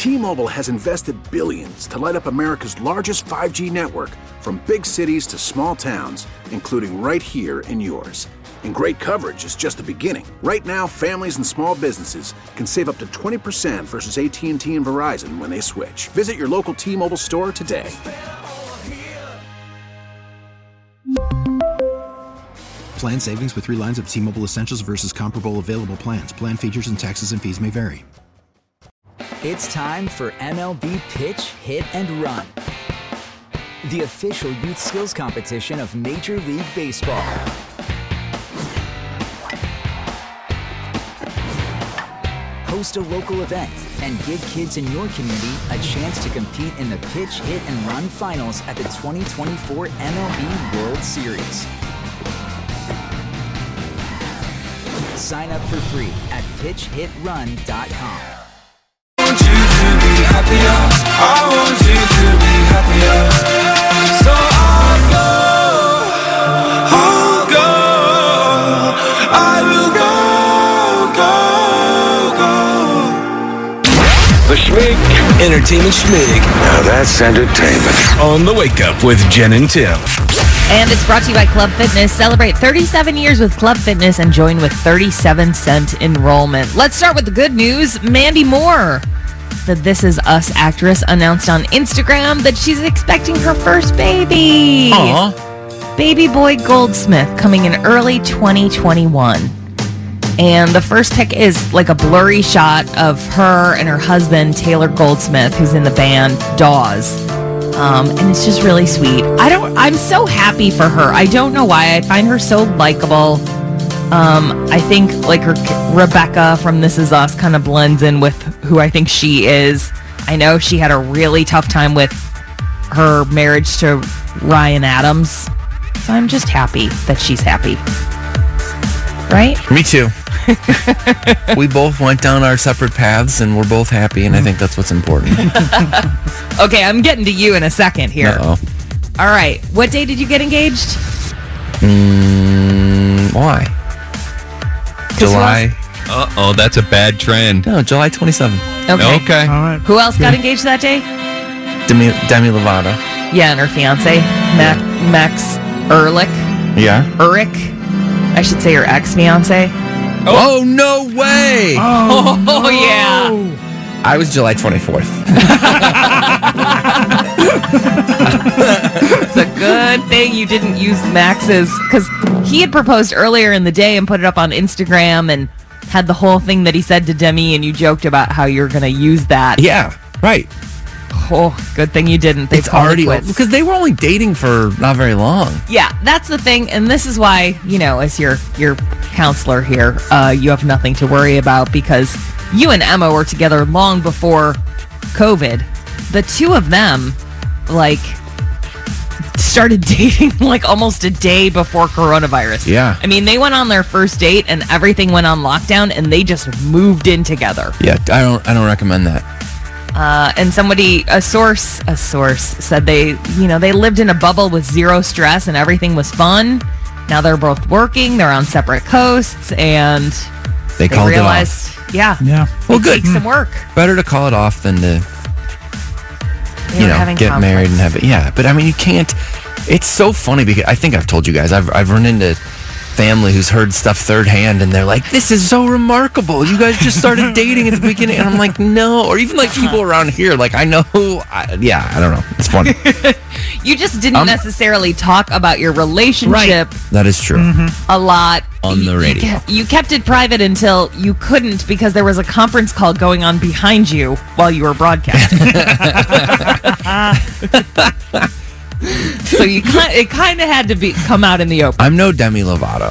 T-Mobile has invested billions to light up America's largest 5G network, from big cities to small towns, including right here in yours. And great coverage is just the beginning. Right now, families and small businesses can save up to 20% versus AT&T and Verizon when they switch. Visit your local T-Mobile store today. Plan savings with 3 lines of T-Mobile Essentials versus comparable available plans. Plan features and taxes and fees may vary. It's time for MLB Pitch, Hit, and Run, the official youth skills competition of Major League Baseball. Host a local event and give kids in your community a chance to compete in the Pitch, Hit, and Run finals at the 2024 MLB World Series. Sign up for free at pitchhitrun.com. I want you to be happier. I want you to be happier. So I'll go. I will go. The Schmig Entertainment Schmig. Now that's entertainment. On the Wake Up with Jen and Tim. And it's brought to you by Club Fitness. Celebrate 37 years with Club Fitness and join with 37-cent enrollment. Let's start with the good news. Mandy Moore, the This Is Us actress, announced on Instagram that she's expecting her first baby. Aww. Baby boy Goldsmith coming in early 2021. And the first pic is like a blurry shot of her and her husband, Taylor Goldsmith, who's in the band Dawes. And it's just really sweet. I'm so happy for her. I don't know why. I find her so likable. I think like her Rebecca from This Is Us kind of blends in with who I think she is. I know she had a really tough time with her marriage to Ryan Adams. So I'm just happy that she's happy. Right? Me too. We both went down our separate paths and we're both happy, and I think that's what's important. Okay, I'm getting to you in a second here. Uh-oh. All right. What day did you get engaged? Why? July. Uh-oh, that's a bad trend. No, July 27th. Okay. All right. Who else got engaged that day? Demi Lovato. Yeah, and her fiance, Max Ehrlich. Yeah. Ehrlich. I should say her ex-fiance. Oh, no way! Oh, yeah. I was July 24th. It's a good thing you didn't use Max's, because he had proposed earlier in the day and put it up on Instagram and had the whole thing that he said to Demi, and you joked about how you're going to use that. Yeah, right. Oh, good thing you didn't. It's already because they were only dating for not very long. Yeah, that's the thing, and this is why, as your counselor here, you have nothing to worry about, because you and Emma were together long before COVID. The two of them, started dating almost a day before coronavirus. Yeah. I mean, they went on their first date and everything went on lockdown, and they just moved in together. Yeah, I don't recommend that. And a source said they lived in a bubble with zero stress and everything was fun. Now they're both working. They're on separate coasts, and they realized, it off. Yeah. Well, good. Take some work. Better to call it off than to, get married and have it. Yeah, but I mean, you can't. It's so funny because I think I've told you guys I've run into family who's heard stuff third hand, and they're like, "This is so remarkable. You guys just started dating at the beginning," and I'm like, "No." Or even people around here, I know. I don't know. It's funny. You just didn't necessarily talk about your relationship. Right. That is true. A lot on the radio. You kept it private until you couldn't, because there was a conference call going on behind you while you were broadcasting. So it kind of had to come out in the open. I'm no Demi Lovato.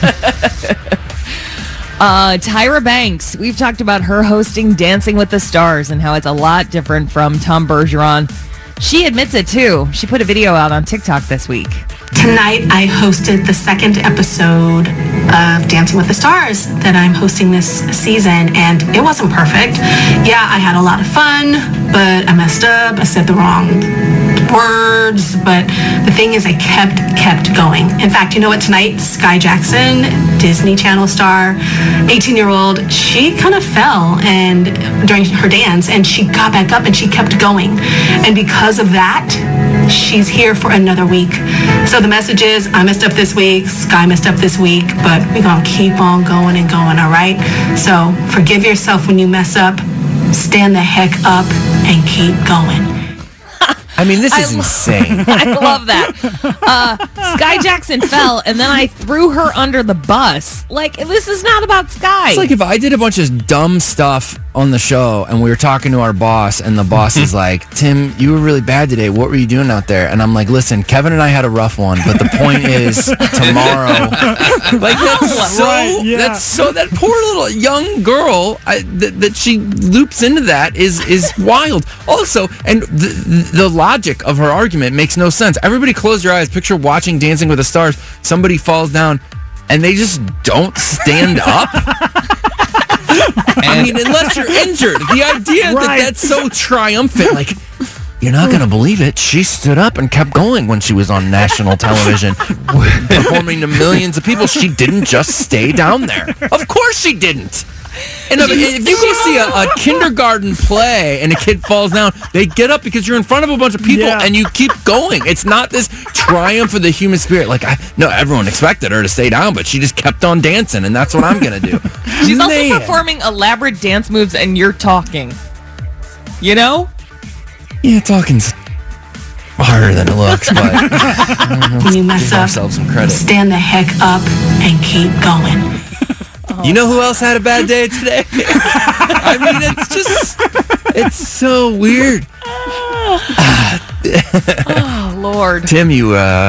Tyra Banks. We've talked about her hosting Dancing with the Stars and how it's a lot different from Tom Bergeron. She admits it too. She put a video out on TikTok this week. Tonight I hosted the second episode of Dancing with the Stars that I'm hosting this season, and it wasn't perfect. Yeah, I had a lot of fun, but I messed up. I said the wrong words, but the thing is I kept going. In fact, you know what, tonight, Sky Jackson, Disney Channel star, 18-year-old, she kind of fell and during her dance, and she got back up and she kept going. And because of that, she's here for another week. So the message is, I messed up this week, Sky messed up this week, but we're going to keep on going and going, all right? So forgive yourself when you mess up, stand the heck up, and keep going. I mean, this is insane. I love that. Sky Jackson fell, and then I threw her under the bus. Like, this is not about Sky. It's like if I did a bunch of dumb stuff on the show, and we were talking to our boss, and the boss is like, Tim, you were really bad today. What were you doing out there? And I'm like, listen, Kevin and I had a rough one, but the point is, tomorrow. Like, that's so, that poor little young girl, that she loops into that is wild. Also, and the logic of her argument makes no sense. Everybody close your eyes. Picture watching Dancing with the Stars. Somebody falls down, and they just don't stand up. I mean, unless you're injured. The idea that that's so triumphant, like, you're not going to believe it. She stood up and kept going when she was on national television, performing to millions of people. She didn't just stay down there. Of course she didn't. And if you go see a kindergarten play and a kid falls down, they get up because you're in front of a bunch of people and you keep going. It's not this triumph of the human spirit. Like, everyone expected her to stay down, but she just kept on dancing, and that's what I'm going to do. She's also performing elaborate dance moves, and you're talking. You know? Yeah, talking's harder than it looks, but when you mess up, ourselves some credit. Stand the heck up and keep going. You know who else had a bad day today? I mean, it's so weird. Oh, Lord. Tim, you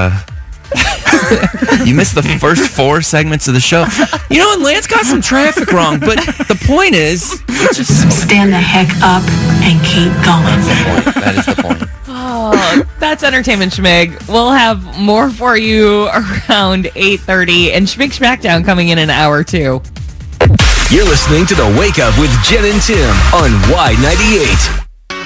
missed the first 4 segments of the show. You know, and Lance got some traffic wrong, but the point is, just stand the heck up and keep going. That is the point. Oh, that's Entertainment Schmig. We'll have more for you around 8:30, and Schmig Schmackdown coming in an hour, too. You're listening to The Wake Up with Jen and Tim on Y98.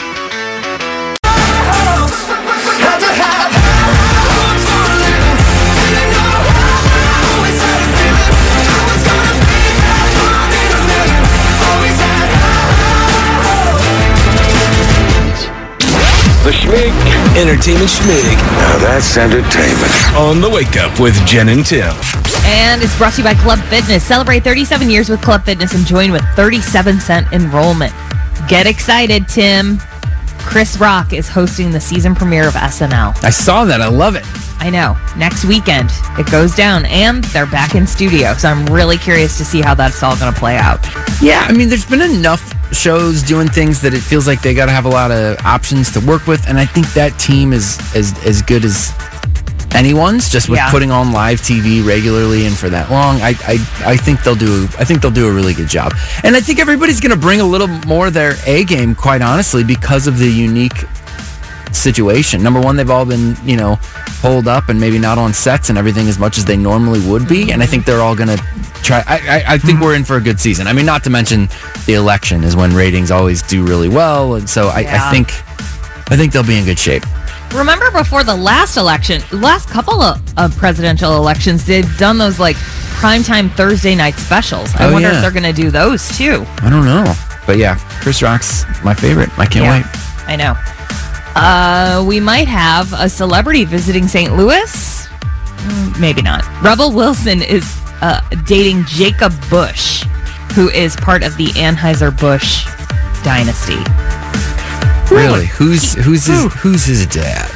The Schmig. Entertainment Schmig. Now that's entertainment. On The Wake Up with Jen and Tim. And it's brought to you by Club Fitness. Celebrate 37 years with Club Fitness and join with 37-cent enrollment. Get excited, Tim. Chris Rock is hosting the season premiere of SNL. I saw that. I love it. I know. Next weekend, it goes down, and they're back in studio. So I'm really curious to see how that's all going to play out. Yeah, I mean, there's been enough shows doing things that it feels like they got to have a lot of options to work with, and I think that team is as good as anyone's, just with putting on live TV regularly and for that long. I think they'll do a really good job, and I think everybody's going to bring a little more of their A game, quite honestly, because of the unique situation. Number one, they've all been holed up and maybe not on sets and everything as much as they normally would be, and I think they're all going to try. I think we're in for a good season. I mean, not to mention the election is when ratings always do really well, and so I think they'll be in good shape. Remember before the last election, last couple of presidential elections, they've done those like primetime Thursday night specials. I wonder if they're going to do those too. I don't know. But yeah, Chris Rock's my favorite. I can't wait. I know. We might have a celebrity visiting St. Louis. Maybe not. Rebel Wilson is dating Jacob Bush, who is part of the Anheuser-Busch dynasty. Really? Who's his dad?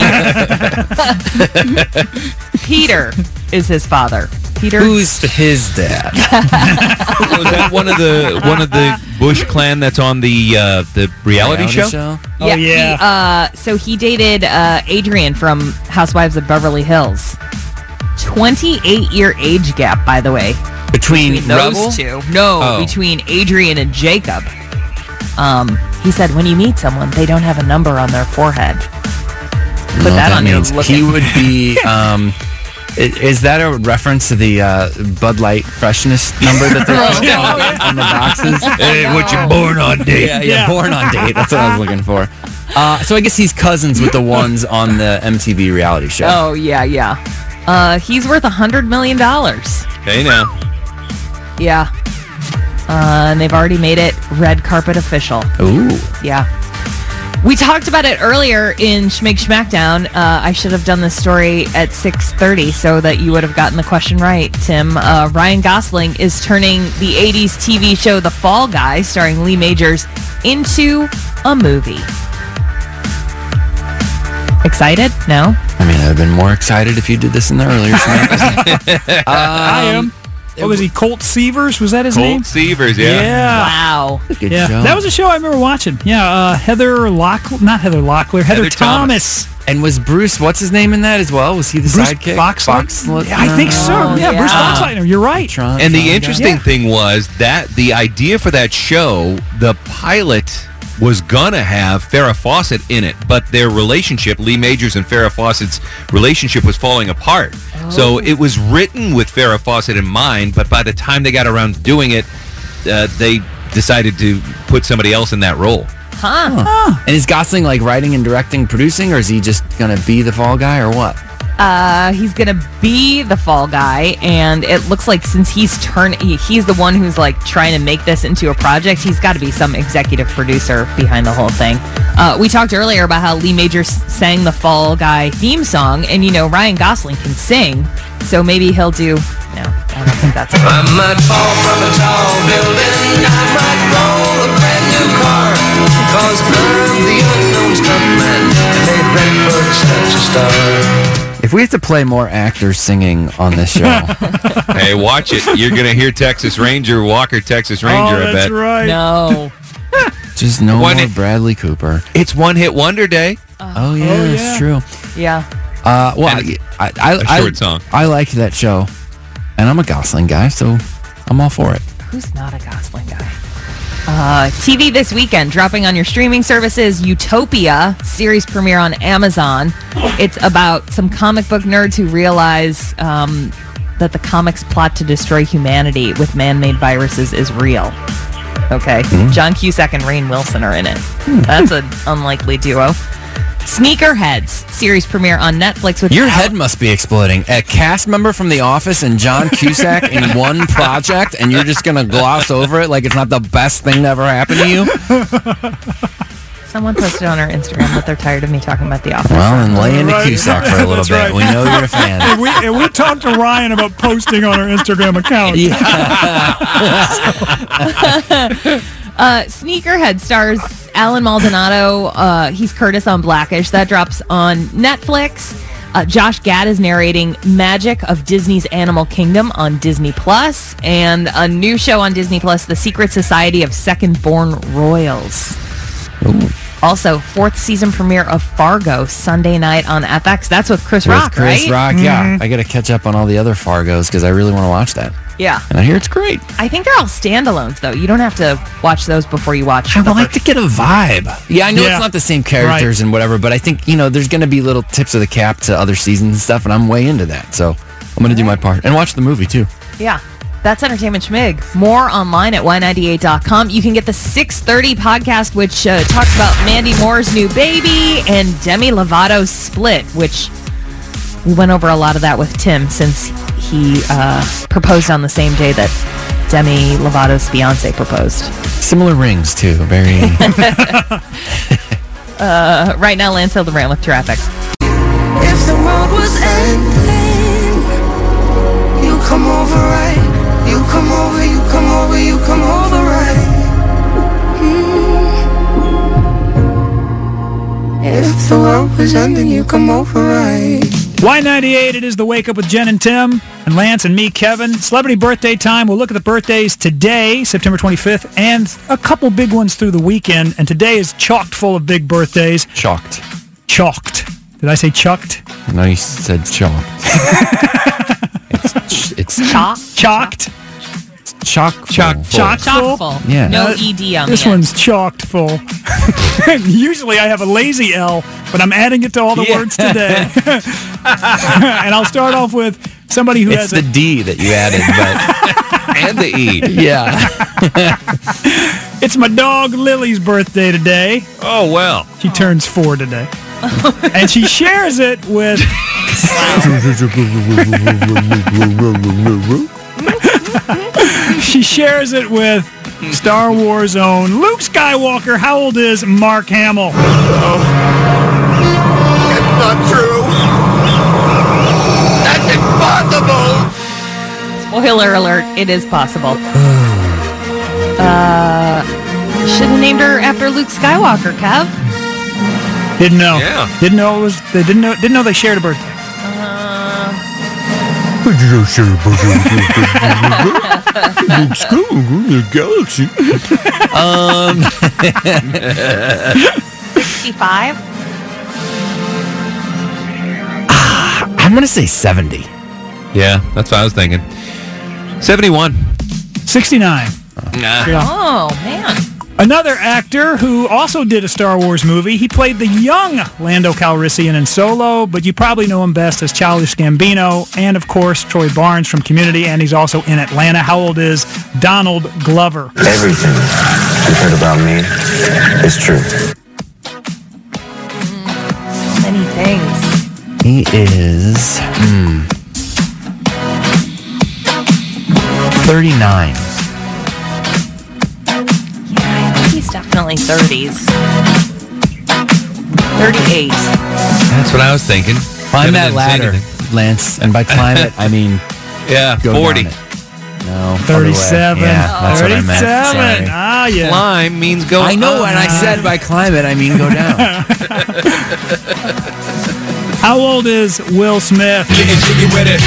Peter is his father. Peter. Who's his dad? Was that one of the Bush clan that's on the reality show? Oh yeah. So he dated Adrian from Housewives of Beverly Hills. 28-year age gap, by the way, between those two. No, between Adrian and Jacob. He said when you meet someone, they don't have a number on their forehead. Put that on your looking. He would be. Is that a reference to the Bud Light freshness number that they're on the boxes? Hey, what you born on date? Yeah, born on date. That's what I was looking for. So I guess he's cousins with the ones on the MTV reality show. Oh, yeah. He's worth $100 million. Okay, now. Yeah. And they've already made it red carpet official. Ooh. Yeah. We talked about it earlier in Schmig Schmackdown. I should have done this story at 6:30 so that you would have gotten the question right, Tim. Ryan Gosling is turning the 80s TV show The Fall Guy, starring Lee Majors, into a movie. Excited? No? I mean, I'd have been more excited if you did this in the earlier Schmack. I am. What was he? Colt Seavers? Was that his name? Colt Seavers, yeah. Wow. Good Yeah, show. that was a show I remember watching. Yeah, Heather Thomas. And was Bruce, what's his name in that as well? Was he the Bruce sidekick? Boxleitner? Yeah, I think so. Yeah, Bruce Boxleitner. You're right. And the interesting thing was that the idea for that show, the pilot was gonna have Farrah Fawcett in it, but their relationship, Lee Majors and Farrah Fawcett's relationship, was falling apart. So it was written with Farrah Fawcett in mind, but by the time they got around to doing it, they decided to put somebody else in that role. And is Gosling like writing and directing, producing, or is he just gonna be the fall guy, or what? He's gonna be the fall guy, and it looks like since he's the one who's like trying to make this into a project, he's got to be some executive producer behind the whole thing. We talked earlier about how Lee Majors sang the Fall Guy theme song, and Ryan Gosling can sing, so maybe he'll do. No, I don't think that's it. I might fall from a tall building, I might roll a brand new car, cause I'm the unknown stuntman, made ready for such a star. If we have to play more actors singing on this show, Hey, watch it. You're going to hear Texas Ranger, Walker Texas Ranger, I bet. That's right. No. just no more Bradley Cooper. It's One Hit Wonder Day. Oh yeah, that's true. Yeah. Well, a short song. I liked that show, and I'm a Gosling guy, so I'm all for it. Who's not a Gosling guy? TV this weekend, dropping on your streaming services, Utopia, series premiere on Amazon. It's about some comic book nerds who realize that the comics plot to destroy humanity with man-made viruses is real. Okay. John Cusack and Rainn Wilson are in it. That's an unlikely duo. Sneakerheads, series premiere on Netflix with Your head must be exploding. A cast member from The Office and John Cusack in one project, and you're just going to gloss over it like it's not the best thing to ever happen to you? Someone posted on our Instagram that they're tired of me talking about The Office. Well, then lay into Cusack for a little That's bit. right. We know you're a fan. And we talked to Ryan about posting on our Instagram account. Sneakerhead stars Alan Maldonado. He's Curtis on Blackish. That drops on Netflix. Josh Gad is narrating Magic of Disney's Animal Kingdom on Disney Plus, and a new show on Disney Plus, The Secret Society of Second-Born Royals. Ooh. Also, 4th season premiere of Fargo Sunday night on FX. That's with Chris Rock, Chris right? Rock, yeah. I got to catch up on all the other Fargos because I really want to watch that. Yeah. And I hear it's great. I think they're all standalones, though. You don't have to watch those before you watch. I would like to get a vibe. Yeah, I know Yeah. it's not the same characters and whatever, but I think, there's going to be little tips of the cap to other seasons and stuff, and I'm way into that. So I'm going to do my part. And watch the movie, too. Yeah. That's Entertainment Schmig. More online at y98.com. You can get the 6:30 podcast, which talks about Mandy Moore's new baby and Demi Lovato's split, which we went over a lot of that with Tim since he proposed on the same day that Demi Lovato's fiance proposed. Similar rings, too. Very... Right now, Lance Hildebrand with traffic. If the world was ending, you come over right. You come over, you come over, you come over right. If the world was ending, you come over right. Y98, it is the Wake Up with Jen and Tim, and Lance and me, Kevin. Celebrity birthday time. We'll look at the birthdays today, September 25th, and a couple big ones through the weekend. And today is chocked full of big birthdays. Chalked. Chalked. Did I say chucked? No, you said chalked. it's Chalked. Chock full. Yeah. No ED on This the end. one's chocked full. Usually I have a lazy L, but I'm adding it to all the words today. And I'll start off with somebody who It's has the D that you added, but And the E. yeah. It's my dog Lily's birthday today. Oh, well. She turns 4 today. And she shares it with... she shares it with Star Wars' own Luke Skywalker. How old is Mark Hamill? It's not true. That's impossible. Spoiler alert, it is possible. Should have named her after Luke Skywalker, Kev. Didn't know. Yeah. Didn't know it was. They didn't know they shared a birthday. Galaxy. 65? I'm going to say 70. Yeah, that's what I was thinking. 71. 69. Nah. Yeah. Oh, man. Another actor who also did a Star Wars movie. He played the young Lando Calrissian in Solo, but you probably know him best as Childish Gambino and, of course, Troy Barnes from Community, and he's also in Atlanta. How old is Donald Glover? Everything you heard about me is true. So many things. He is 39. He's definitely 30s. 38. That's what I was thinking. Climb Kevin that didn't say ladder, anything. Lance. And by climb it, I mean Yeah, go 40. down it. No, 37. Yeah, that's what I meant. 37. Sorry. Ah, yeah. Climb means go I know up. when I said by climb it, I mean go down. How old is Will Smith? Getting jiggy with it.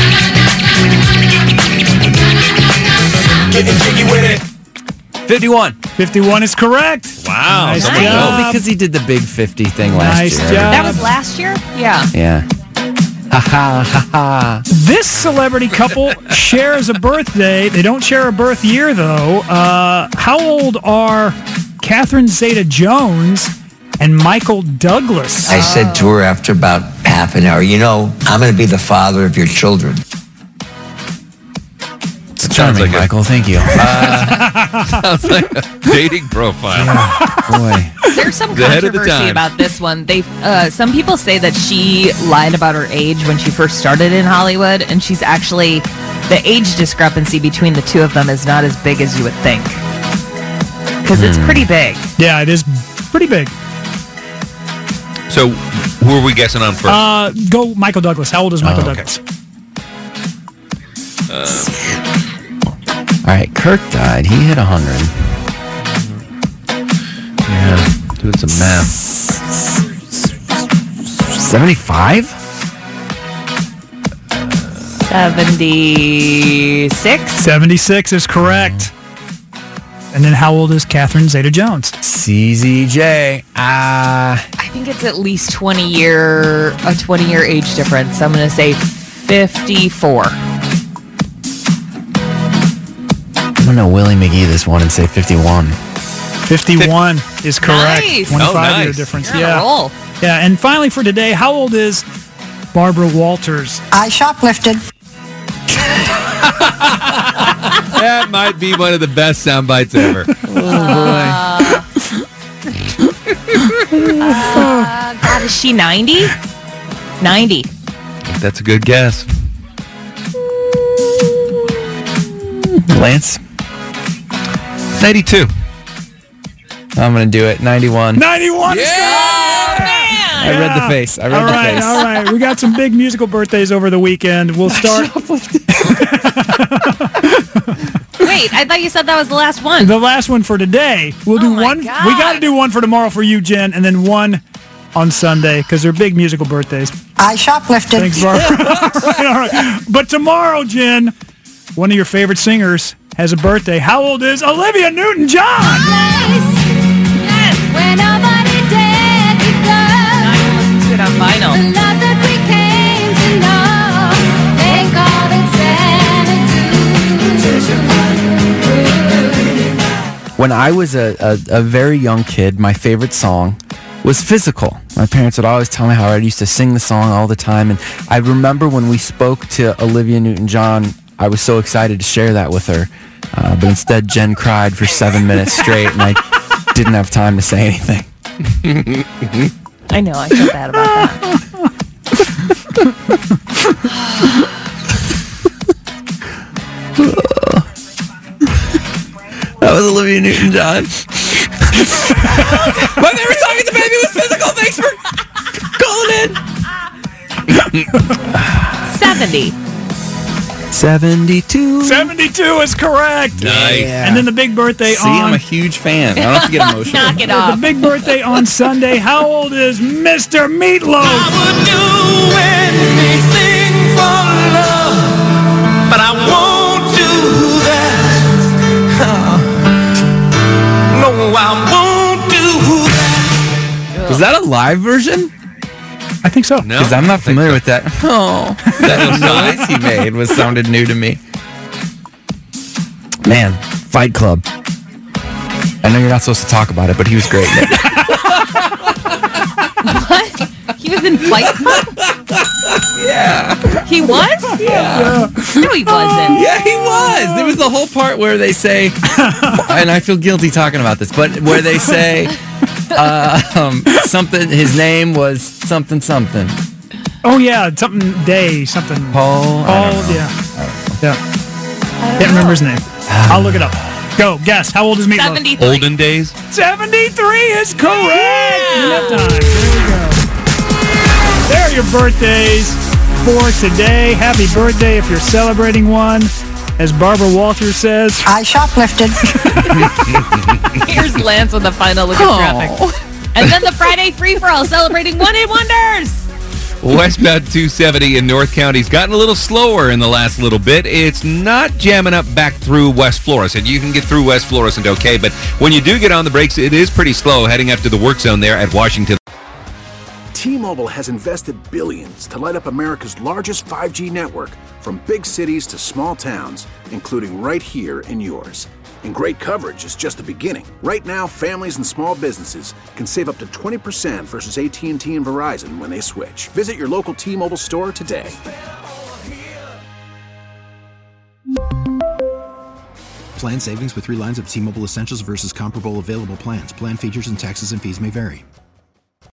Getting jiggy with it. 51. 51 is correct. Wow. Nice someone job. knows. Because he did the big 50 thing last Nice year. job. That was last year? Yeah. Yeah. Ha ha ha ha. This celebrity couple shares a birthday. They don't share a birth year, though. How old are Catherine Zeta-Jones and Michael Douglas? I said to her after about half an hour, you know, I'm going to be the father of your children. It's charming, like Michael. Thank you. Sounds like a dating profile. Boy. There's some The head of the controversy time. about this one. They, some people say that she lied about her age when she first started in Hollywood, and she's actually, the age discrepancy between the two of them is not as big as you would think. Because it's pretty big. Yeah, it is pretty big. So, who are we guessing on first? Go Michael Douglas. How old is Michael okay. Douglas? All right, Kirk died. He hit 100. Yeah, doing some math. 75? 76? 76 is correct. And then how old is Catherine Zeta-Jones? CZJ. I think it's at least a 20-year age difference. I'm going to say 54. I'm going to Willie McGee this one and say 51. 51 is correct. Nice. 25-year nice. difference. You're on a roll. Yeah, and finally for today, how old is Barbara Walters? I shoplifted. That might be one of the best sound bites ever. God, is she 90? 90. That's a good guess. Lance? 92. I'm going to do it. 91. 91 is correct! I read the face. I read the face. All right. We got some big musical birthdays over the weekend. We'll start. Wait, I thought you said that was the last one. The last one for today. We'll do my one. God. We got to do one for tomorrow for you, Jen, and then one on Sunday because they're big musical birthdays. I shoplifted. Thanks, Barbara. all right. But tomorrow, Jen, one of your favorite singers has a birthday. How old is Olivia Newton-John? When nobody dared to go. Now I can listen to it on vinyl. The love that we came to know. They call it sanity. When I was a very young kid, my favorite song was physical. My parents would always tell me how I used to sing the song all the time. And I remember when we spoke to Olivia Newton-John, I was so excited to share that with her. But instead, Jen cried for 7 minutes straight, and I didn't have time to say anything. I know, I feel bad about that. That was Olivia Newton-John. My favorite song as a baby was Physical. Thanks for calling in. 70. 72. 72 is correct. Nice. Yeah. And then the big birthday See, I'm a huge fan. I don't have to get emotional. Knock it off. The big birthday on Sunday. How old is Mr. Meatloaf? I would do anything for love, but I won't do that. No, I won't do that. Was that a live version? I think so. No, Because I'm not familiar with that. Oh, that noise he made sounded new to me. Man, Fight Club. I know you're not supposed to talk about it, but he was great in it. What? He was in Fight Club? Yeah. He was? Yeah. No, he wasn't. Yeah, he was. There was the whole part where they say, and I feel guilty talking about this, but where they say something, his name was something. Oh, yeah. Something Day. Something. Paul. Yeah. Can't remember his name. I'll look it up. Go. Guess. How old is Meatloaf? 73. Olden days. 73 is correct. Enough time. There we go. There are your birthdays for today. Happy birthday if you're celebrating one. As Barbara Walters says, I shoplifted. Here's Lance with the final look at traffic. And then the Friday free-for-all celebrating one-hit wonders. Westbound 270 in North County's gotten a little slower in the last little bit. It's not jamming up back through West Florissant. You can get through West Florissant okay, but when you do get on the brakes, it is pretty slow heading up to the work zone there at Washington. T-Mobile has invested billions to light up America's largest 5G network, from big cities to small towns, including right here in yours. And great coverage is just the beginning. Right now, families and small businesses can save up to 20% versus AT&T and Verizon when they switch. Visit your local T-Mobile store today. Plan savings with 3 lines of T-Mobile Essentials versus comparable available plans. Plan features and taxes and fees may vary.